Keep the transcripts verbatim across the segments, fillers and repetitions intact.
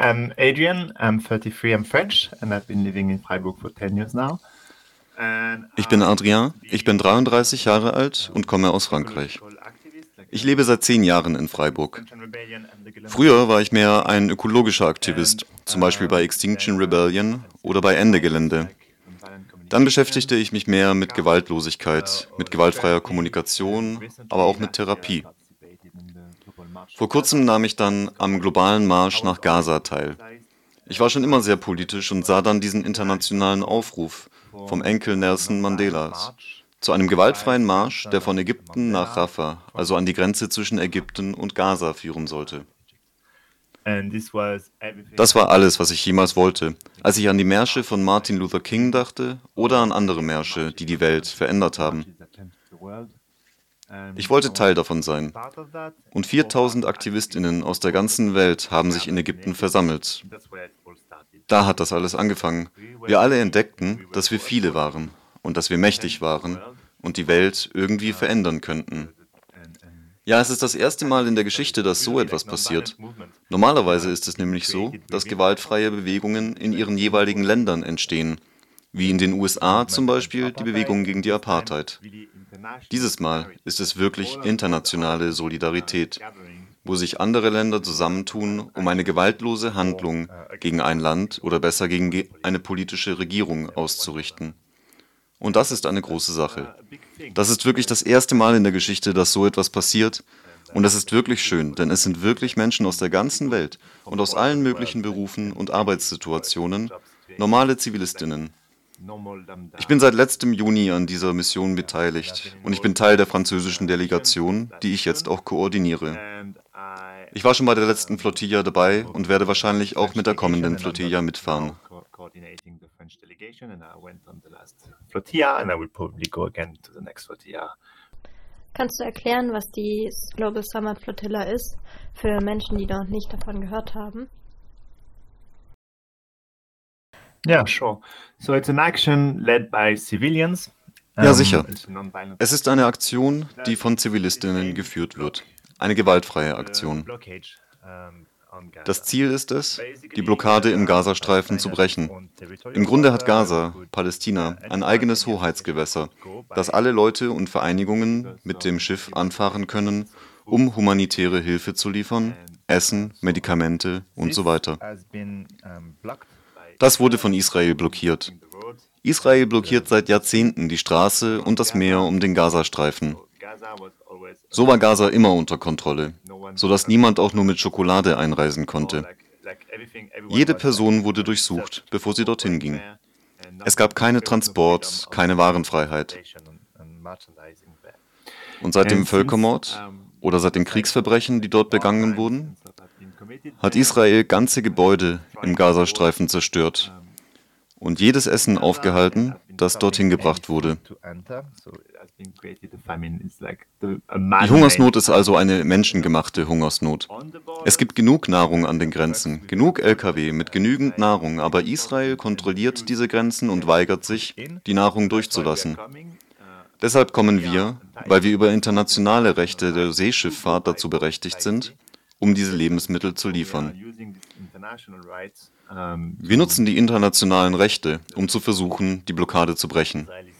I'm Adrian, I'm thirty-three, I'm French, and I've been living in Freiburg for ten years now. And Ich bin I'm Adrien, ich bin the dreiunddreißig Jahre alt und komme aus Frankreich. ecological activist, like Ich a lebe seit zehn Jahren in Freiburg. Extinction Rebellion and the Gulen Früher war ich mehr ein ökologischer and Aktivist, zum Beispiel bei um, Extinction then uh, Rebellion I oder did bei Ende projects Gelände. like nonviolent Dann beschäftigte communication, ich mich mehr mit Gaza, uh, Gewaltlosigkeit, or mit like gewaltfreier therapy, and Kommunikation, aber recently auch mit last year I Therapie. participated in the global march Vor on Gaza. kurzem nahm ich dann am globalen Marsch I was nach Gaza always teil. politicized Ich war and schon immer I sehr supported politisch the und sah dann first diesen international internationalen call Aufruf vom for Enkel a Nelson non-violent Mandelas march zu einem by gewaltfreien the Marsch, der grandson von of Ägypten nach Mandela Rafah, from also an die Egypt. Grenze zwischen Ägypten und Gaza führen sollte. And this was everything Das I war alles, wanted was ich jemals wollte, als ich an die Märsche von marches Martin like Luther King King dachte oder or an andere the Märsche, marches die die of Welt the verändert haben. marches that changed the world. Ich And I wollte Teil wanted davon to be sein. part of that. Und And four viertausend thousand Aktivistinnen activists aus der all ganzen Welt haben sich in gathered in Ägypten Egypt. versammelt. And that's where it all started. Da hat das alles angefangen. We were Wir alle many entdeckten, and we were dass wir so viele afraid waren und dass wir to mächtig change the waren world und die Welt irgendwie uh, verändern the, könnten. the, and, and Ja, es ist das erste Mal in der history. Geschichte, dass so Usually, etwas like passiert. non-violent movements Normalerweise have ist es been nämlich so, created dass within gewaltfreie countries, Bewegungen in like ihren in jeweiligen Zimbabwe, Ländern entstehen, wie in den the U S A zum movement against Beispiel die Bewegung apartheid. gegen And die this time, Apartheid. really international Dieses Mal solidarity. ist es wirklich All of the, all internationale of uh, Solidarität, gathering wo sich andere Länder to zusammentun, non-violent um eine action gewaltlose for Handlung uh, gegen against ein one Land political oder besser gegen one ge- policy eine politische Regierung and one auszurichten. government. Und das ist eine That's große uh, Sache. a big thing. Das ist wirklich That's das erste Mal in der uh, Geschichte, dass so etwas passiert. and Und uh, das ist wirklich really schön, for denn the es sind people wirklich that Menschen aus der people ganzen Welt from und aus all over allen the möglichen world, like Berufen and und really work in Arbeitssituationen, job situations, normale like Zivilistinnen. normal Ich bin Lambda. seit letztem Juni an dieser Mission Yeah, and I've beteiligt been und ich bin involved Teil in der this französischen uh, mission, Delegation, that die ich jetzt mission, auch koordiniere. and I Ich war schon bei der am letzten Flotilla um, dabei involved und in werde the wahrscheinlich auch French mit der delegation, kommenden and I'm Flotilla now mitfahren. co coordinating the French delegation, and I went on the last flotilla, and I will probably go again to the next flotilla. Kannst du erklären, was die Global Summer Flotilla ist, für Menschen, die noch nicht davon gehört haben? Yeah, sure. So it's an action led by civilians. Ja, Um, sicher. it's a non-violent Es ist action eine Aktion, die that von its Zivilistinnen aim is to geführt block wird. Eine gewaltfreie the Aktion. blockage um, on Das Gaza. Ziel ist es, die Basically, Blockade im uh, Gazastreifen zu Palestine has its brechen. own territorial Im Grunde hat water. We Gaza, could, uh, Palästina, ein anyone, eigenes any association Hoheitsgewässer, could go das by alle Leute und Vereinigungen because mit of dem Schiff humanitarian anfahren können, needs of food um humanitäre Hilfe zu liefern, and uh, Essen, so on. Medikamente und so This weiter. has been um, blocked by Das wurde Israel, von Israel um, blockiert. blocking the road Israel and blockiert uh, seit Jahrzehnten die Straße und around das Meer Gaza. um den Gazastreifen. So Gaza was always So war under Gaza control. immer unter Kontrolle, No one sodass could niemand auch nur mit Schokolade einreisen or konnte. like like everything. Everyone Jede was like Person wurde uh, durchsucht, searched bevor sie for dorthin going ging. there, and Es nothing. gab keine There was no freedom Transport, of keine of Warenfreiheit. transportation and, and merchandising there. Und seit dem And since Völkermord um, oder seit den like Kriegsverbrechen, die dort war begangen crimes wurden, and stuff have been committed hat there, Israel ganze Gebäude uh, im trying to force Gazastreifen zerstört um, und jedes Essen Gaza and aufgehalten, have been das stopping dorthin any gebracht wurde. food to enter. So it has been created a famine. It's like the, a Die man-made Hungersnot ist famine. also eine Uh, menschengemachte Hungersnot. on the Es borders, gibt genug Nahrung an there den are trucks Grenzen, with genug food, L K W mit and genügend like Nahrung, aber people Israel and, and kontrolliert food diese Grenzen und can weigert put sich, in. die Nahrung So that's why we are durchzulassen. coming. Uh, Deshalb kommen we are wir, weil entitled wir über by some internationale international Rechte der rights to go Seeschifffahrt by dazu boat berechtigt by sind, sea. um diese Lebensmittel zu So we are liefern. using these international rights um, Wir to nutzen die internationalen Rechte, the um zu versuchen, die Blockade zu brechen. Israelis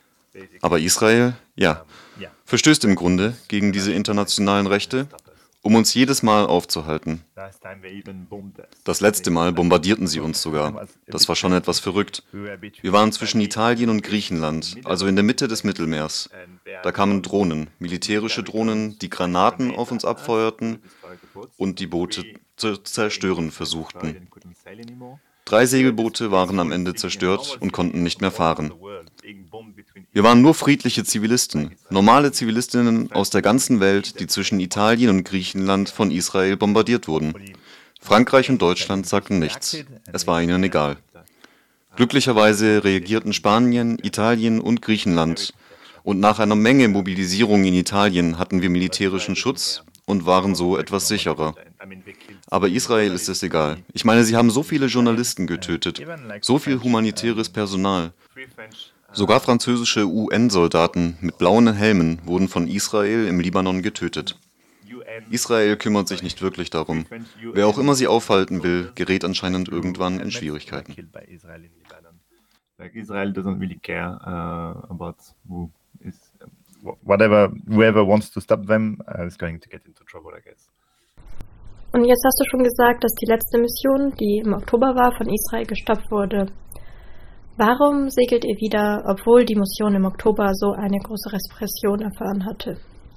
Aber basically Israel, ja, um, yeah verstößt im Grunde against gegen diese international rights internationalen and Rechte, stop us. um uns jedes Mal aufzuhalten. Last time they even bombed us. Das They letzte Mal like bombardierten sie so uns that sogar. was a Das bit war schon crazy. etwas verrückt. We were Wir between waren zwischen Italy Italien und and Greece in the Griechenland, middle also of in the der Mitte des Mediterranean, Mittelmeers. and there Da are kamen drones, Drohnen, militärische military Drohnen, drones die like Granaten grenades auf uns at us to abfeuerten destroy the boats. und die Boote Three zu sailing zerstören boats were destroyed versuchten. and couldn't sail anymore. Drei We were just Segelboote waren am peaceful Ende civilians, zerstört normal und konnten civilians nicht from mehr all over fahren. the world being bombed between Wir waren Israel nur and friedliche like Zivilisten, Israel normale and Zivilistinnen first aus der we we ganzen see Welt, die that zwischen Italien und Griechenland von Israel bombardiert wurden. hopefully uh, Frankreich und Spain and Deutschland Greece sagten nichts. reacted and Es they war ihnen they egal. helped us. Uh, Glücklicherweise so they reagierten could Spanien, yeah, Italien und very Griechenland. protection. Und nach einer Menge Mobilisierung in Italien hatten wir But militärischen Israel didn't Schutz care. und waren All so the etwas Turkish normal sicherer. people. And I mean, they killed so Aber many Israel ist es journalists, so egal. many Ich meine, sie haben so uh, viele Israelis Journalisten and getötet, even like so viel French, humanitäres um, Personal. three French Sogar uh, französische U N-Soldaten mit blauen Helmen wurden von Israel im Libanon getötet. U N Israel kümmert sich nicht wirklich darum. Wer auch immer sie aufhalten will, gerät anscheinend irgendwann in Schwierigkeiten. Like Israel doesn't really care uh, about who is uh, whatever whoever wants to stop them uh, is going to get into trouble, I guess. Und jetzt hast du schon gesagt, dass die letzte Mission, die im Oktober war, von Israel gestoppt wurde. Warum segelt ihr wieder, obwohl die Mission im Oktober so eine große Repression erfahren hatte?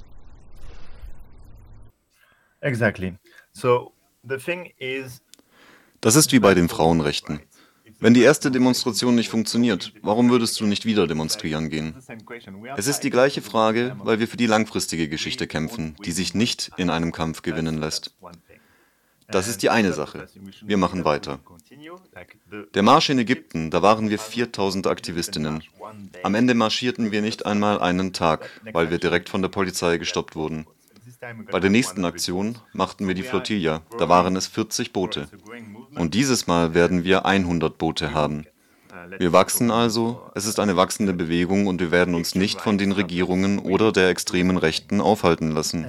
Exactly. So the thing is, Das ist wie bei den Frauenrechten. Wenn die erste Demonstration nicht funktioniert, warum würdest du nicht wieder demonstrieren gehen? Es ist die gleiche Frage, weil wir für die langfristige Geschichte kämpfen, die sich nicht in einem Kampf gewinnen lässt. Das ist die eine Sache. Wir machen weiter. Der Marsch in Ägypten, da waren wir viertausend Aktivistinnen. Am Ende marschierten wir nicht einmal einen Tag, weil wir direkt von der Polizei gestoppt wurden. Bei der nächsten Aktion machten wir die Flotilla, da waren es vierzig Boote. Und dieses Mal werden wir hundert Boote haben. Wir wachsen also, es ist eine wachsende Bewegung und wir werden uns nicht von den Regierungen oder der extremen Rechten aufhalten lassen.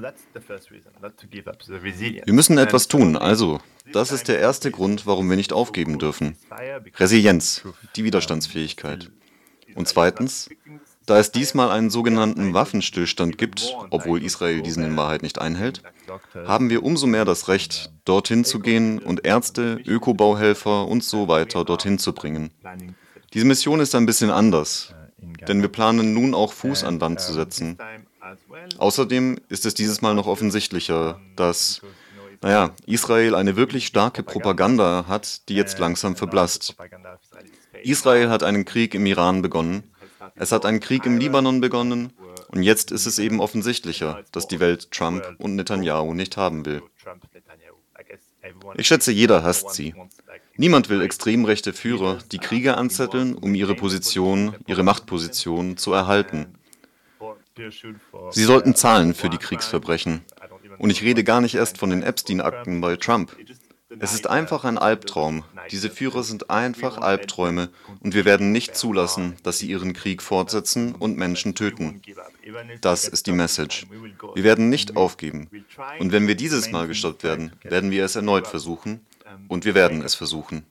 Wir müssen etwas tun, also, das ist der erste Grund, warum wir nicht aufgeben dürfen. Resilienz, die Widerstandsfähigkeit. Und zweitens, da es diesmal einen sogenannten Waffenstillstand gibt, obwohl Israel diesen in Wahrheit nicht einhält, haben wir umso mehr das Recht, dorthin zu gehen und Ärzte, Ökobauhelfer und so weiter dorthin zu bringen. Diese Mission ist ein bisschen anders, denn wir planen nun auch Fuß an Land zu setzen. Außerdem ist es dieses Mal noch offensichtlicher, dass, naja, Israel eine wirklich starke Propaganda hat, die jetzt langsam verblasst. Israel hat einen Krieg im Iran begonnen. Es hat einen Krieg im Libanon begonnen und jetzt ist es eben offensichtlicher, dass die Welt Trump und Netanyahu nicht haben will. Ich schätze, jeder hasst sie. Niemand will extrem rechte Führer, die Kriege anzetteln, um ihre Position, ihre Machtposition zu erhalten. Sie sollten zahlen für die Kriegsverbrechen. Und ich rede gar nicht erst von den Epstein-Akten bei Trump. Es ist einfach ein Albtraum. Diese Führer sind einfach Albträume und wir werden nicht zulassen, dass sie ihren Krieg fortsetzen und Menschen töten. Das ist die Message. Wir werden nicht aufgeben. Und wenn wir dieses Mal gestoppt werden, werden wir es erneut versuchen und wir werden es versuchen.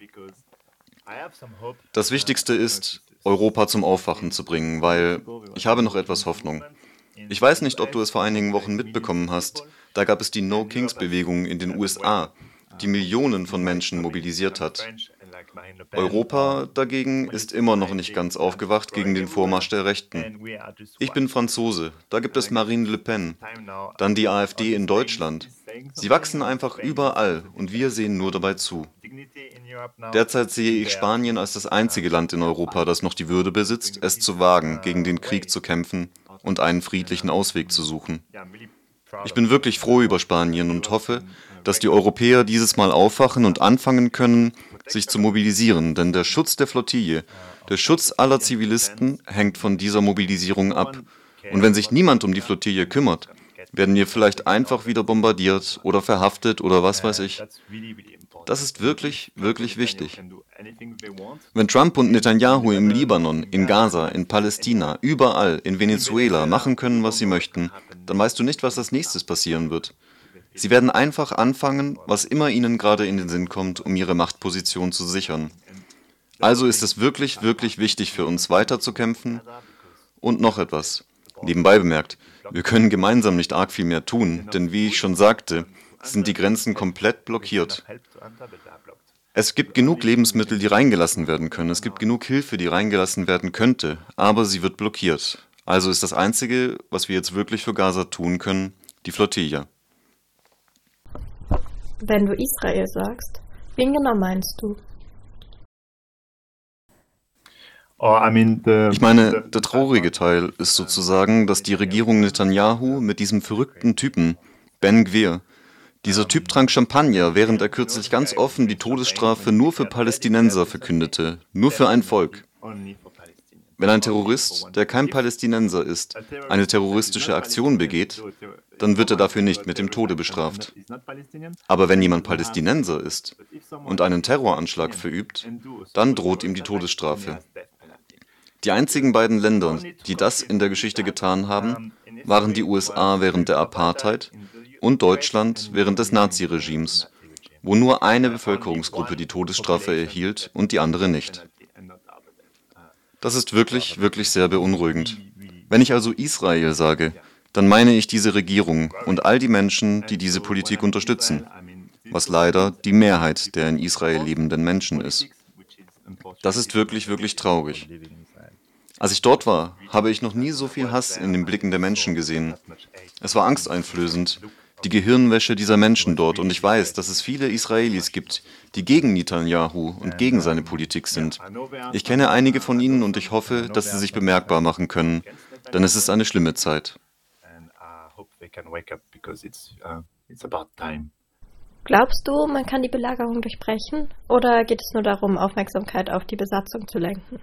Das Wichtigste ist, Europa zum Aufwachen zu bringen, weil ich habe noch etwas Hoffnung. Ich weiß nicht, ob du es vor einigen Wochen mitbekommen hast. Da gab es die No-Kings-Bewegung in den U S A, die Millionen von Menschen mobilisiert hat. Europa dagegen ist immer noch nicht ganz aufgewacht gegen den Vormarsch der Rechten. Ich bin Franzose, da gibt es Marine Le Pen, dann die AfD in Deutschland. Sie wachsen einfach überall und wir sehen nur dabei zu. Derzeit sehe ich Spanien als das einzige Land in Europa, das noch die Würde besitzt, es zu wagen, gegen den Krieg zu kämpfen und einen friedlichen Ausweg zu suchen. Ich bin wirklich froh über Spanien und hoffe, dass die Europäer dieses Mal aufwachen und anfangen können, sich zu mobilisieren, denn der Schutz der Flottille, der Schutz aller Zivilisten hängt von dieser Mobilisierung ab. Und wenn sich niemand um die Flottille kümmert, werden wir vielleicht einfach wieder bombardiert oder verhaftet oder was weiß ich. Das ist wirklich, wirklich wichtig. Wenn Trump und Netanyahu im Libanon, in Gaza, in Palästina, überall, in Venezuela machen können, was sie möchten, dann weißt du nicht, was als nächstes passieren wird. Sie werden einfach anfangen, was immer ihnen gerade in den Sinn kommt, um ihre Machtposition zu sichern. Also ist es wirklich, wirklich wichtig für uns, weiterzukämpfen. Und noch etwas. Nebenbei bemerkt, wir können gemeinsam nicht arg viel mehr tun, denn wie ich schon sagte, sind die Grenzen komplett blockiert. Es gibt genug Lebensmittel, die reingelassen werden können. Es gibt genug Hilfe, die reingelassen werden könnte, aber sie wird blockiert. Also ist das Einzige, was wir jetzt wirklich für Gaza tun können, die Flottille. Wenn du Israel sagst, wen genau meinst du? Ich meine, der traurige Teil ist sozusagen, dass die Regierung Netanyahu mit diesem verrückten Typen, Ben Gvir, dieser Typ trank Champagner, während er kürzlich ganz offen die Todesstrafe nur für Palästinenser verkündete, nur für ein Volk. Wenn ein Terrorist, der kein Palästinenser ist, eine terroristische Aktion begeht, dann wird er dafür nicht mit dem Tode bestraft. Aber wenn jemand Palästinenser ist und einen Terroranschlag verübt, dann droht ihm die Todesstrafe. Die einzigen beiden Länder, die das in der Geschichte getan haben, waren die U S A während der Apartheid und Deutschland während des Naziregimes, wo nur eine Bevölkerungsgruppe die Todesstrafe erhielt und die andere nicht. Das ist wirklich, wirklich sehr beunruhigend. Wenn ich also Israel sage, dann meine ich diese Regierung und all die Menschen, die diese Politik unterstützen, was leider die Mehrheit der in Israel lebenden Menschen ist. Das ist wirklich, wirklich traurig. Als ich dort war, habe ich noch nie so viel Hass in den Blicken der Menschen gesehen. Es war angsteinflößend, die Gehirnwäsche dieser Menschen dort, und ich weiß, dass es viele Israelis gibt, die gegen Netanyahu und gegen seine Politik sind. Ich kenne einige von ihnen und ich hoffe, dass sie sich bemerkbar machen können, denn es ist eine schlimme Zeit. Glaubst du, man kann die Belagerung durchbrechen? Oder geht es nur darum, Aufmerksamkeit auf die Besatzung zu lenken?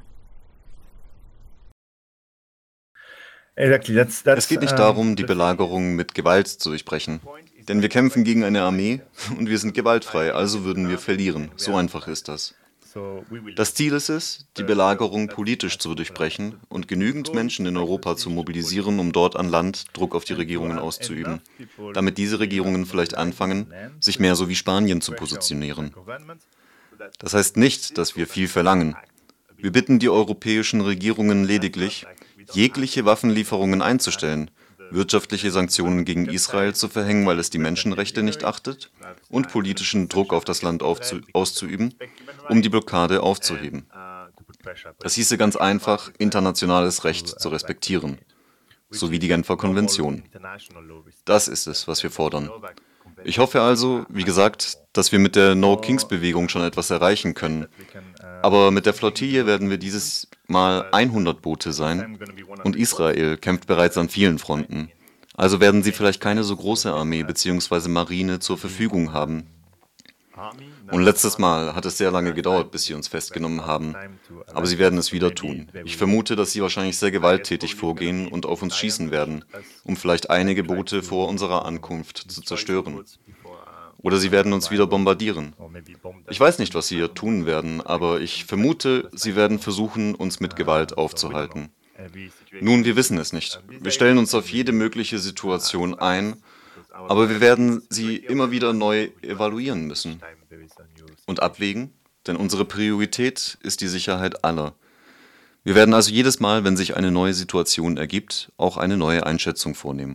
Es geht nicht darum, die Belagerung mit Gewalt zu durchbrechen. Denn wir kämpfen gegen eine Armee und wir sind gewaltfrei, also würden wir verlieren. So einfach ist das. Das Ziel ist es, die Belagerung politisch zu durchbrechen und genügend Menschen in Europa zu mobilisieren, um dort an Land Druck auf die Regierungen auszuüben, damit diese Regierungen vielleicht anfangen, sich mehr so wie Spanien zu positionieren. Das heißt nicht, dass wir viel verlangen. Wir bitten die europäischen Regierungen lediglich, jegliche Waffenlieferungen einzustellen, wirtschaftliche Sanktionen gegen Israel zu verhängen, weil es die Menschenrechte nicht achtet, und politischen Druck auf das Land aufzu- auszuüben, um die Blockade aufzuheben. Das hieße ganz einfach, internationales Recht zu respektieren, sowie die Genfer Konvention. Das ist es, was wir fordern. Ich hoffe also, wie gesagt, dass wir mit der No-Kings-Bewegung schon etwas erreichen können. Aber mit der Flottille werden wir dieses Mal hundert Boote sein und Israel kämpft bereits an vielen Fronten. Also werden sie vielleicht keine so große Armee bzw. Marine zur Verfügung haben. Und letztes Mal hat es sehr lange gedauert, bis sie uns festgenommen haben. Aber sie werden es wieder tun. Ich vermute, dass sie wahrscheinlich sehr gewalttätig vorgehen und auf uns schießen werden, um vielleicht einige Boote vor unserer Ankunft zu zerstören. Oder sie werden uns wieder bombardieren. Ich weiß nicht, was sie hier tun werden, aber ich vermute, sie werden versuchen, uns mit Gewalt aufzuhalten. Nun, wir wissen es nicht. Wir stellen uns auf jede mögliche Situation ein, aber wir werden sie immer wieder neu evaluieren müssen und abwägen, denn unsere Priorität ist die Sicherheit aller. Wir werden also jedes Mal, wenn sich eine neue Situation ergibt, auch eine neue Einschätzung vornehmen.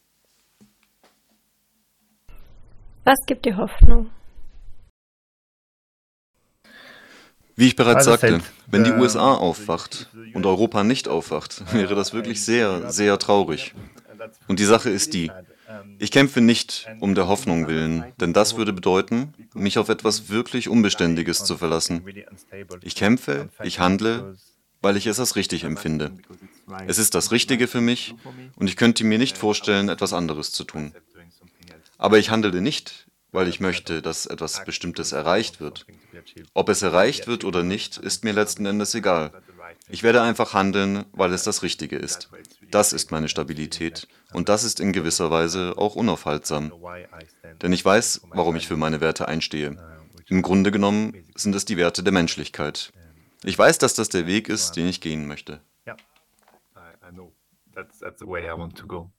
Was gibt dir Hoffnung? Wie ich bereits sagte, wenn die U S A aufwacht und Europa nicht aufwacht, wäre das wirklich sehr, sehr traurig. Und die Sache ist die, ich kämpfe nicht um der Hoffnung willen, denn das würde bedeuten, mich auf etwas wirklich Unbeständiges zu verlassen. Ich kämpfe, ich handle, weil ich es als richtig empfinde. Es ist das Richtige für mich und ich könnte mir nicht vorstellen, etwas anderes zu tun. Aber ich handle nicht, weil ich möchte, dass etwas Bestimmtes erreicht wird. Ob es erreicht wird oder nicht, ist mir letzten Endes egal. Ich werde einfach handeln, weil es das Richtige ist. Das ist meine Stabilität und das ist in gewisser Weise auch unaufhaltsam. Denn ich weiß, warum ich für meine Werte einstehe. Im Grunde genommen sind es die Werte der Menschlichkeit. Ich weiß, dass das der Weg ist, den ich gehen möchte. Yeah, I, I know that's that's the way I want to go.